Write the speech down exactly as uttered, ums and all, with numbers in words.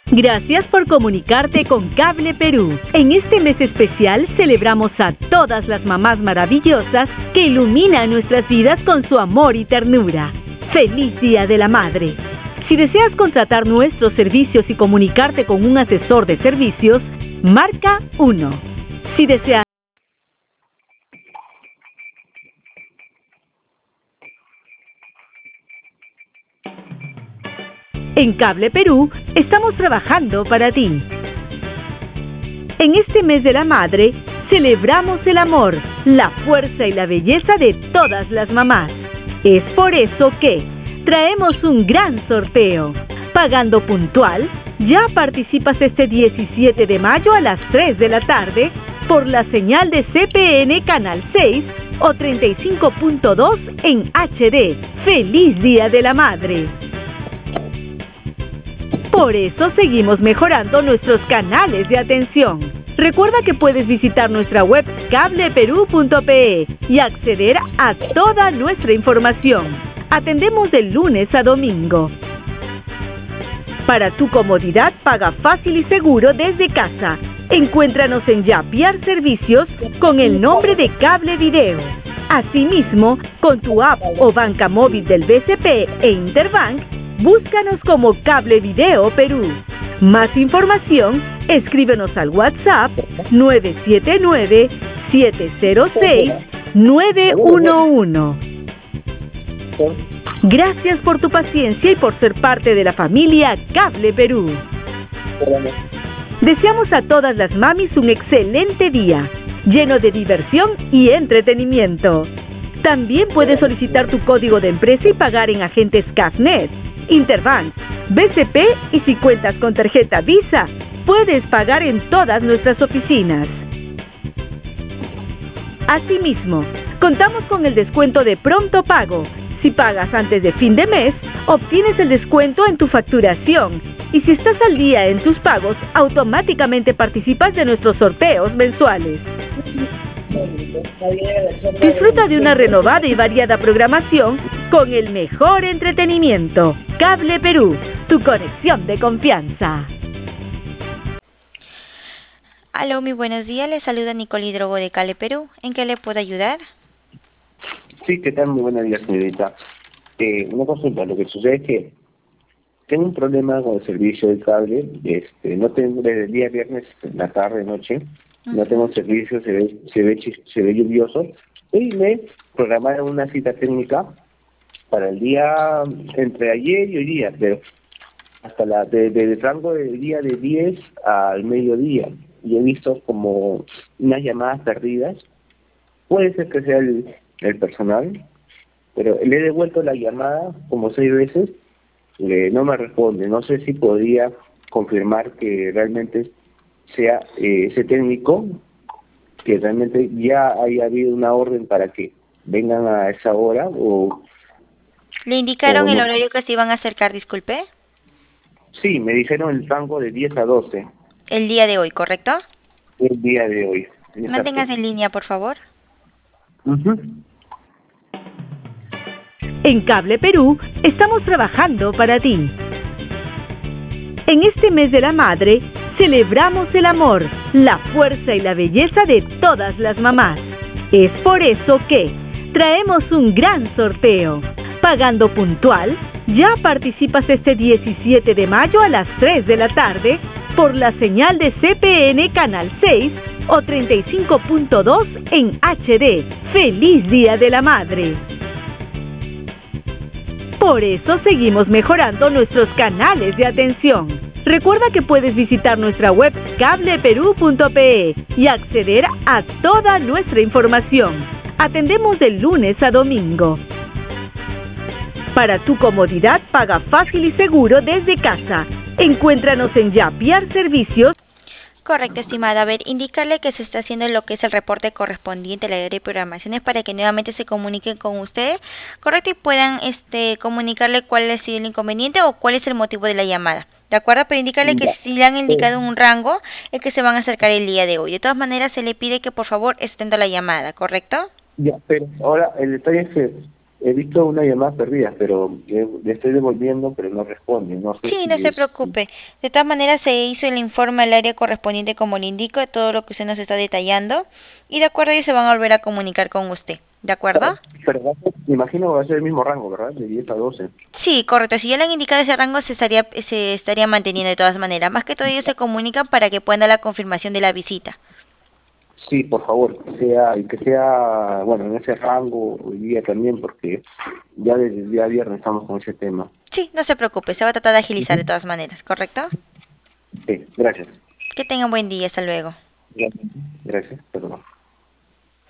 Gracias por comunicarte con Cable Perú. En este mes especial celebramos a todas las mamás maravillosas que iluminan nuestras vidas con su amor y ternura. ¡Feliz Día de la Madre! Si deseas contratar nuestros servicios y comunicarte con un asesor de servicios, marca uno. Si deseas En Cable Perú estamos trabajando para ti. En este mes de la madre, celebramos el amor, la fuerza y la belleza de todas las mamás. Es por eso que traemos un gran sorteo. Pagando puntual, ya participas este diecisiete de mayo a las tres de la tarde por la señal de C P N Canal seis o treinta y cinco punto dos en H D. ¡Feliz Día de la Madre! Por eso seguimos mejorando nuestros canales de atención. Recuerda que puedes visitar nuestra web cable perú punto pe y acceder a toda nuestra información. Atendemos de lunes a domingo. Para tu comodidad, paga fácil y seguro desde casa. Encuéntranos en Yapiar Servicios con el nombre de Cable Video. Asimismo, con tu app o banca móvil del B C P e Interbank, búscanos como Cable Video Perú. Más información, escríbenos al WhatsApp nueve siete nueve, siete cero seis, nueve uno uno. Gracias por tu paciencia y por ser parte de la familia Cable Perú. Deseamos a todas las mamis un excelente día, lleno de diversión y entretenimiento. También puedes solicitar tu código de empresa y pagar en agentes Cafnet, Interbank, B C P y si cuentas con tarjeta Visa, puedes pagar en todas nuestras oficinas. Asimismo, contamos con el descuento de pronto pago. Si pagas antes de fin de mes, obtienes el descuento en tu facturación. Y si estás al día en tus pagos, automáticamente participas de nuestros sorteos mensuales. Disfruta de una renovada y variada programación con el mejor entretenimiento. Cable Perú, tu conexión de confianza. Aló, muy buenos días. Les saluda Nicole Hidrogo de Cable Perú. ¿En qué le puedo ayudar? Sí, ¿qué tal? Muy buenos días, señorita. Eh, una consulta, lo que sucede es que tengo un problema con el servicio de cable. Este, no tengo desde el día viernes, en la tarde, noche, no tengo servicio, se ve, se ve, se ve lluvioso. Y me programaron una cita técnica para el día, entre ayer y hoy día, pero hasta la, de, de, de rango del día de diez al mediodía. Y he visto como unas llamadas perdidas. Puede ser que sea el, el personal, pero le he devuelto la llamada como seis veces, eh, no me responde. No sé si podría confirmar que realmente sea eh, ese técnico, que realmente ya haya habido una orden para que vengan a esa hora o... ¿Le indicaron o el no. horario que se iban a acercar, disculpe? Sí, me dijeron el rango de diez a doce. El día de hoy, ¿correcto? El día de hoy. Manténgase en línea, por favor. Uh-huh. En Cable Perú estamos trabajando para ti. En este mes de la madre, celebramos el amor, la fuerza y la belleza de todas las mamás. Es por eso que traemos un gran sorteo. Pagando puntual, ya participas este diecisiete de mayo a las tres de la tarde por la señal de C P N Canal seis o treinta y cinco punto dos en H D. ¡Feliz Día de la Madre! Por eso seguimos mejorando nuestros canales de atención. Recuerda que puedes visitar nuestra web cable perú punto pe y acceder a toda nuestra información. Atendemos de lunes a domingo. Para tu comodidad, paga fácil y seguro desde casa. Encuéntranos en Yapiar Servicios. Correcto, estimada. A ver, indicarle que se está haciendo lo que es el reporte correspondiente a la área de programaciones para que nuevamente se comuniquen con usted, correcto, y puedan este comunicarle cuál es el inconveniente o cuál es el motivo de la llamada. ¿De acuerdo? Pero indicarle que si le han indicado un rango, es que se van a acercar el día de hoy. De todas maneras, se le pide que por favor estén la llamada, ¿correcto? Ya, pero ahora el detalle es que he visto una llamada perdida, pero eh, le estoy devolviendo, pero no responde. No sé Sí, si no se es... preocupe. De todas maneras, se hizo el informe al área correspondiente como le indico, de todo lo que usted nos está detallando. Y de acuerdo, ellos se van a volver a comunicar con usted. ¿De acuerdo? Pero va a ser- me imagino que va a ser el mismo rango, ¿verdad? De diez a doce. Sí, correcto. Si ya le han indicado ese rango, se estaría, se estaría manteniendo de todas maneras. Más que todo, ellos se comunican para que puedan dar la confirmación de la visita. Sí, por favor, que sea, y que sea, bueno, en ese rango hoy día también, porque ya desde el día viernes estamos con ese tema. Sí, no se preocupe, se va a tratar de agilizar Ujú. de todas maneras, ¿correcto? Sí, gracias. Que tengan buen día, hasta luego. Gracias. Gracias, perdón.